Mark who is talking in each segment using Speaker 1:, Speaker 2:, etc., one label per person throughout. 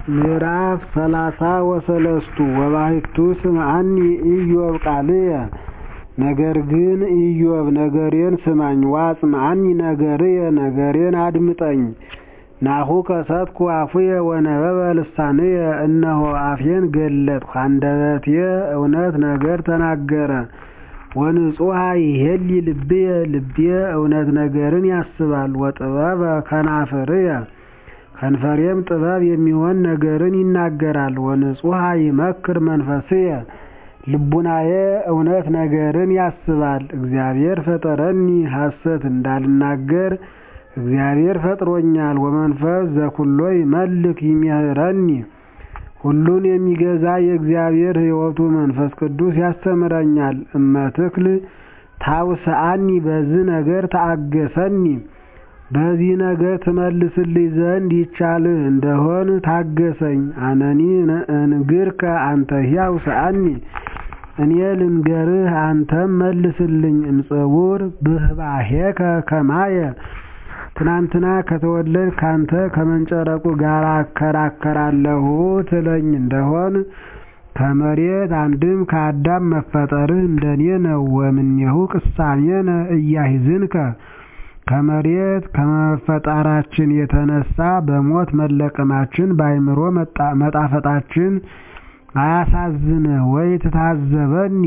Speaker 1: ምዕራፍ 33 ወባሕቱ ስምዐኒ ኢዮብ ቃልየ ነገር ግን ኢዮብ ነገሬን ስማኝ ወአጽምዓኒ ነገርየ ነገሬን አድምጠኝ ናሁ ከሰትኩ አፉየ ወነበበ ልሳንየ እነሆ አፌን ገለጥሁ አንደበቴ እውነት ነገር ተናገረ ወንጹሐ ይሄሊ ልብየ ልብየ እውነት ነገርን ያስባል ወጥበበ ከናፍርየ ከንፈሬም ጥበብ የሚሆን ነገርን ይናገራል ወንጹሐ ይመክር መንፈስየ ልቡናየ እውነት ነገርን ያስባል እግዚአብሔር ፈጠረኒ ሐሰት እንዳልናገር እግዚአብሔር ፈጥሮኛል ወመንፈስ ዘኩሎ ይመልክ ይምህረኒ ሁሉን የሚገዛ የእግዚአብሔር ሕይወቱ መንፈስ ቅዱስ ያስተምረኛል እመትክል ታውስአኒ በዚህ ነገር ታገሰኒ በዚህ ነገር ትመልስልኝ ዘንድ ይቻልህ እንደሆን ታገሰኝ አነኒ እንግርከ አንተ ያውስአኒ እኔ ልንገርህ አንተም መልስልኝ እምጽውር ብህባሄከ ከማየ ትናንትና ከተወለድ ካንተ ከመንጨረቁ ጋር አከራከራለሁ ትለኝ እንደሆን ከመሬት አንድም ከአዳም መፈጠርህ እንደኔ ነው ወምኔሁ ቅሳሜነ እያሂዝንከ ከመሬት ከመፈጠራችን የተነሳ በሞት መለቀማችን በአይምሮ መጣፈጣችን አያሳዝንህ ወይ ትታዘበኒ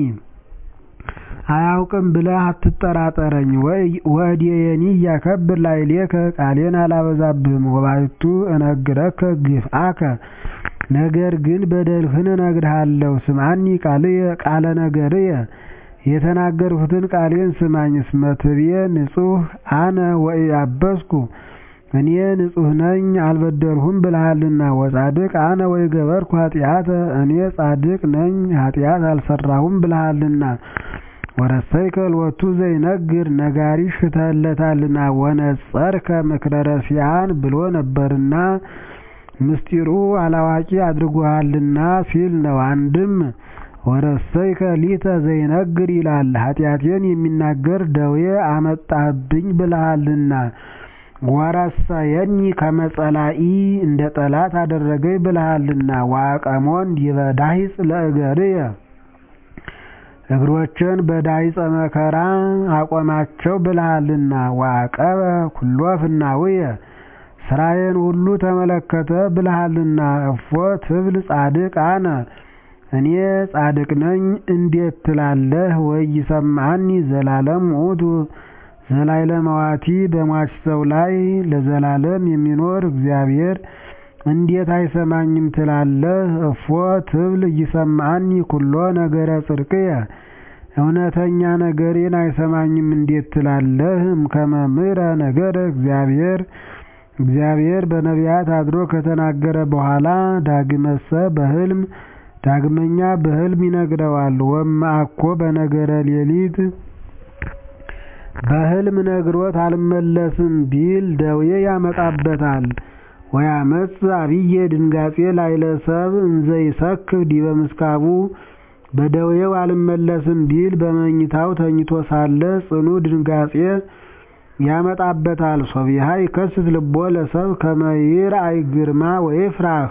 Speaker 1: አያውቅም ብለህ አትጠራጠረኝ ወእዴየኒ ያከብር ላዕሌከ ቃሌን አላበዛብህም ወባሕቱ እነግረከ ግፍአከ ነገር ግን በደልህን እነግርሃለሁ ስምዐኒ ቃለ ነገርየ የተናገርሁትን ቃሌን ስማኝ እስመ ትቤ ንጹሕ አነ ወኢያበስኩ እኔ ንጹሕ ነኝ አልበደልሁም ብለሃልና ወጻድቅ አነ ወኢገበርኩ ኃጢአተ እኔ ጻድቅ ነኝ ኃጢአት አልሰራሁም ብለሃልና ወረሰይከ ሎቱ ዘይነግር ነጋሪ ሽተለታልና ወነጸርከ ምክረ ረሲዓን ብሎ ነበርና ምስጢሩ አላዋቂ አድርጎሃልና ሲል ነው አንድም ወረሰይከ ሊተ ዘይነግር ይላል ኃጢአቴን የሚናገር ደዌ አመጣህብኝ ብለሃልና ወረሰየኒ ከመጸላኢ እንደ ጠላት አደረገኝ ብለሃልና ወአቀሞን ዲበዳሂጽ ለእገርየ እግሮችን በዳሂጸ መከራ አቆማቸው ብለሃልና ወአቀበ ኩሎ ፍናውየ ስራዬን ሁሉ ተመለከተ ብለሃልና እፎ ትብል ጻድቅ አነ እኔ ጻድቅ ነኝ እንዴት ትላለህ ወይሰምዐኒ ዘላለም ውእቱ ዘላለማዋቲ በሟች ሰው ላይ ለዘላለም የሚኖር እግዚአብሔር እንዴት አይሰማኝም ትላለህ እፎ ትብል ይሰምዐኒ ኩሎ ነገረ ጽድቅየ እውነተኛ ነገሬን አይሰማኝም እንዴት ትላለህ እምከመ ምሕረ ነገረ እግዚአብሔር በነቢያት አድሮ ከተናገረ በኋላ ዳግመኛ በሕልም ይነግረዋል ወእምአኮ በነገረ ሌሊት በሕልም ነግሮት አልመለስም ቢል ደዌ ያመጣበታል ወያመጽ አብየ ድንጋጼ ላዕለ ሰብእ እንዘ ይሰክብ ዲበ ምስካቡ በደዌው አልመለስም ቢል በመኝታው ተኝቶ ሳለ ጽኑ ድንጋጼ ያመጣበታል ሶቢሃ ይከስት ልቦ ለሰብእ ከመ ይርአይ ግርማ ወይፍራህ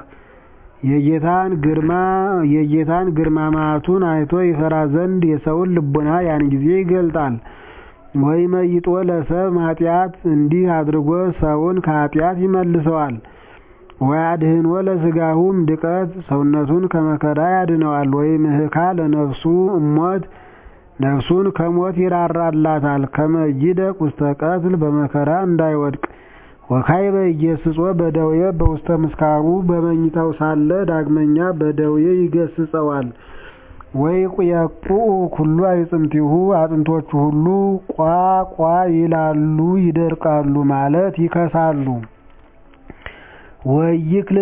Speaker 1: የጌታን ግርማ መዓቱን አይቶ ይፈራ ዘንድ የሰውን ልቡና ያን ጊዜ ይገልጣል ወይመይጦ ለሰብእ ኃጢአት እንዲህ አድርጎ ሰውን ከኃጢአት ይመልሰዋል ወያድኅኖ ለሥጋሁም ድቀት ሰውነቱን ከመከራ ያድነዋል ወይምህካ ለነፍሱ እሞት ነፍሱን ከሞት ይራራላታል ከመ ይደቅ ውስተ ቀትል በመከራ እንዳይወድቅ ወካዕበ ኢየስጾ በደዌ በውስተ ምስካሩ በመኝታው ሳለ ዳግመኛ በደዌ ይገስጸዋል ወይቁየቁ ኩሉ አዕጽምቲሁ አጥንቶቹ ሁሉ ቋቋ ይላሉ ይደርቃሉ ማለት ይከሳሉ ወይክል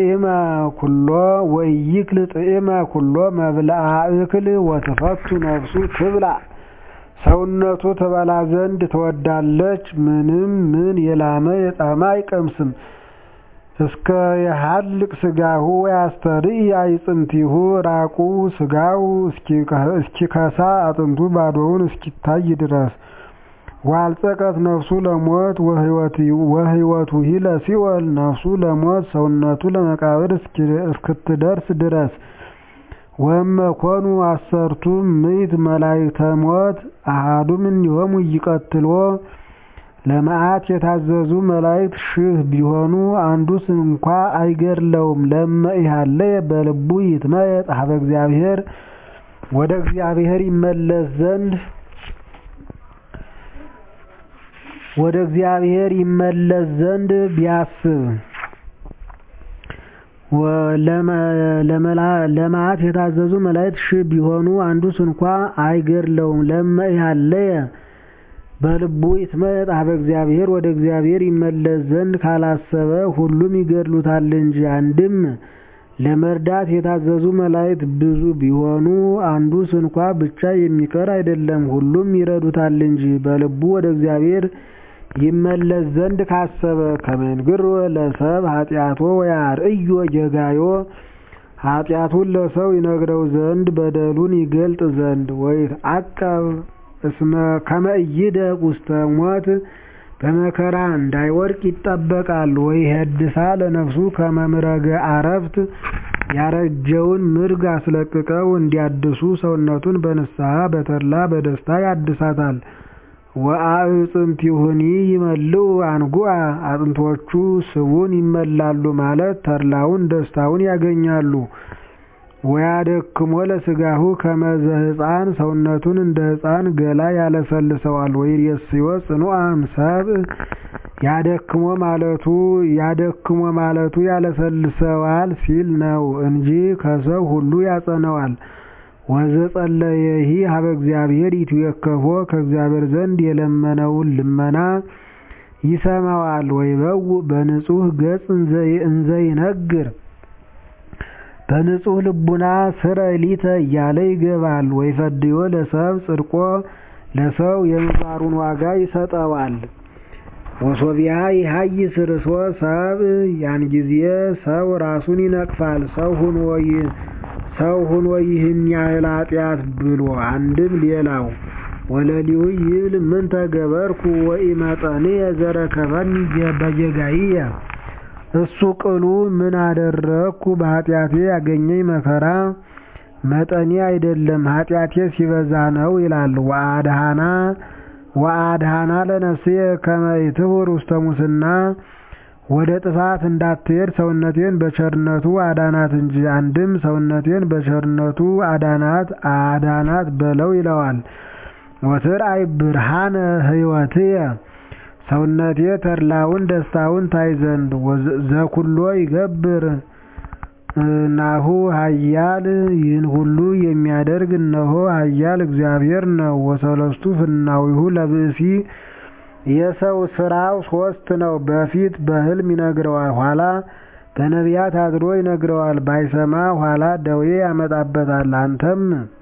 Speaker 1: ጥዕመ ኩሎ መብልዐ እክል ወትፈቱ ነፍሱ ትብላ ሰውነቱ ትበላ ዘንድ ትወዳለች ምንም ምን የላመ የጣመ አይቀምስም እስከ የሐልቅ ሥጋሁ ወያስተርኢ አዕጽምቲሁ ራቁ ሥጋው እስኪከሳ አጥንቱ ባዶውን እስኪታይ ድረስ ዋልጸቀት ነፍሱ ለሞት ወህይወቱ ለሲኦል ነፍሱ ለሞት ሰውነቱ ለመቃብር እስክትደርስ ድረስ ወመኮኑ 10 ምዕት መላእክተ ሞት አሐዱ እምኔሆሙ ይቀትሎ ለመዓት የታዘዙ መላእክት 1000 ቢሆኑ አንዱስ እንኳ አይገድለውም። ለመኢሃለየ በልቡ ይትመየጥ ኀበ እግዚአብሔር ወደ እግዚአብሔር ይመለስ ዘንድ ቢያስብ ለመዓት የታዘዙ መላእክት 1000 ቢሆኑ አንዱስ እንኳ አይገድለውም። ለመኢሃለየ በልቡ ይትመየጥ ኀበ እግዚአብሔር ወደ እግዚአብሔር ይመለስ ዘንድ ካላሰበ ሁሉም ይገድሉታል እንጂ። አንድም ለመርዳት የታዘዙ መላእክት ብዙ ቢሆኑ አንዱስ እንኳ ብቻ የሚቀር አይደለም፣ ሁሉም ይረዱታል እንጂ። በልቡ ወደ እግዚአብሔር ይመለስ ዘንድ ካሰበ ከመንግር ለሰብ ኃጢአቶ ወያርእዮ ጌጋዮ ኃጢአቱን ለሰው ይነግረው ዘንድ በደሉን ይገልጥ ዘንድ ወይትዐቀብ እስመ ከመ ኢይደቅ ውስተ ሞት በመከራ እንዳይወድቅ ይጠበቃል። ወይሄድሳ ለነፍሱ ከመ ምረገ አረፍት ያረጀውን ምርግ አስለቅቀው እንዲያድሱ ሰውነቱን በንስሐ በተድላ በደስታ ያድሳታል። ወአዕጽምቲሁኒ ይመልኡ አንጉአ አጥንቶቹ ስቡን ይመላሉ ማለት ተድላውን ደስታውን ያገኛሉ። ወያደክሞ ለሥጋሁ ከመ ዘሕፃን ሰውነቱን እንደ ሕፃን ገላ ያለሰልሰዋል። ወይሬስዮ ጽኑዓ እምሰብእ ያደክሞ ማለቱ ያለሰልሰዋል ሲል ነው እንጂ ከሰው ሁሉ ያጸነዋል። ወዘጸለየሂ ኀበ እግዚአብሔር ይትዌከፎ ከእግዚአብሔር ዘንድ የለመነውን ልመና ይሰማዋል። ወይበውእ በንጹሕ ገጽ እንዘ ይነግር በንጹሕ ልቡና ስረይ ሊተ እያለ ይገባል። ወይፈድዮ ለሰብ ጽድቆ ለሰው የምግባሩን ዋጋ ይሰጠዋል። ወሶቢያ ይሃይስ ርእሶ ሰብእ ያን ጊዜ ሰው ራሱን ይነቅፋል። ሰው ሁኖ ይህን ያህል ኃጢአት ብሎ አንድም ሌላው ወለሊሁ ይብል ምንተ ገበርኩ ወኢመጠንየ ዘረከበኒ በጌጋይየ እሱ ቅሉ ምን አደረግኩ በኃጢአቴ ያገኘኝ መከራ መጠኔ አይደለም ኃጢአቴ ሲበዛ ነው ይላል። ወአድኃና ለነፍስየ ከመ ኢትሁር ውስተ ሙስና ወደ ጥፋት እንዳትሄድ ሰውነቴን በቸርነቱ አዳናት እንጂ። አንድም ሰውነቴን በቸርነቱ አዳናት በለው ይለዋል። ወትርአይ ብርሃነ ሕይወትየ ሰውነቴ ተድላውን ደስታውን ታይ ዘንድ ዘኩሎ ይገብር ናሁ ኃያል ይህን ሁሉ የሚያደርግ እነሆ ኃያል እግዚአብሔር ነው። ወሰለስቱ ፍናዊሁ ለብእሲ የሰው ስራው 3 ነው። በፊት በሕልም ይነግረዋል፣ ኋላ በነቢያት አድሮ ይነግረዋል። ባይሰማ ኋላ ደዌ ያመጣበታል። አንተም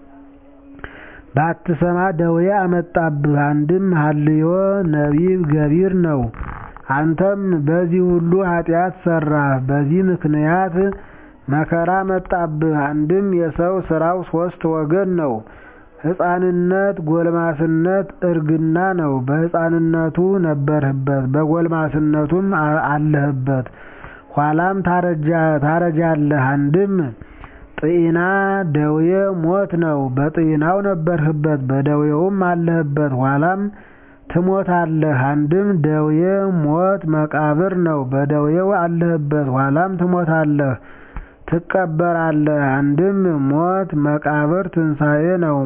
Speaker 1: ባትሰማ ደዌ አመጣብህ። አንድም ሀልዮ ነቢብ ገቢር ነው። አንተም በዚህ ሁሉ ኃጢአት ሰራህ፣ በዚህ ምክንያት መከራ መጣብህ። አንድም የሰው ስራው 3 ወገን ነው። ሕፃንነት፣ ጎልማስነት፣ እርግና ነው። በሕፃንነቱ ነበርህበት፣ በጎልማስነቱም አለህበት፣ ኋላም ታረጃለህ። አንድም ጤና ደዌ ሞት ነው። በጤናው ነበርህበት፣ በደዌውም አለህበት፣ ኋላም ትሞታለህ። አንድም ደዌ ሞት መቃብር ነው። በደዌው አለህበት፣ ኋላም ትሞታለህ ትቀበራለህ። አንድም ሞት መቃብር ትንሣኤ ነው።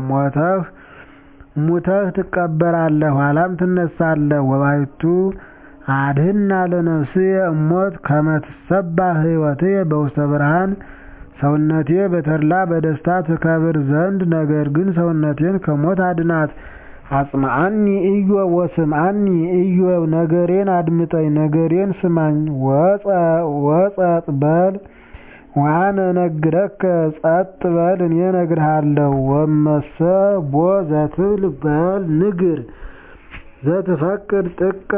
Speaker 1: ሙተህ ትቀበራለህ፣ ኋላም ትነሳለህ። ወባይቱ አድህና ለነፍስየ እሞት ከመ ትሰባህ ሕይወትየ በውስተ ብርሃን ሰውነቴ በተድላ በደስታ ትከብር ዘንድ ነገር ግን ሰውነቴን ከሞት አድናት። አጽምዓኒ ኢዮብ ወስምዓኒ ኢዮብ ነገሬን አድምጠኝ ነገሬን ስማኝ። ወጸጥ በል ወአነ እነግረከ ጸጥ በል እኔ እነግርሃለሁ። ወመሰ ቦ ዘትብል በል ንግር ዘትፈቅድ ጥቀ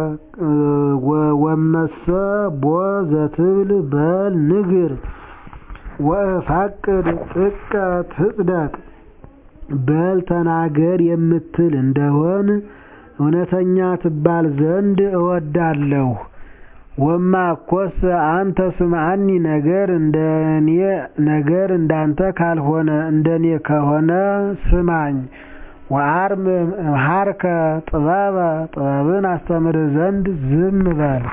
Speaker 1: ወመሰ ቦ ዘትብል በል ንግር ወፈቅድ ጥቀ ትጽደቅ በል ተናገር የምትል እንደሆን እውነተኛ ትባል ዘንድ እወዳለሁ። ወማኮሰ አንተ ስምዐኒ ነገር እንዳንተ ካልሆነ እንደኔ ከሆነ ስማኝ። ወአርምም እምኀርከ ጥበበ ጥበብን አስተምርህ ዘንድ ዝም በል።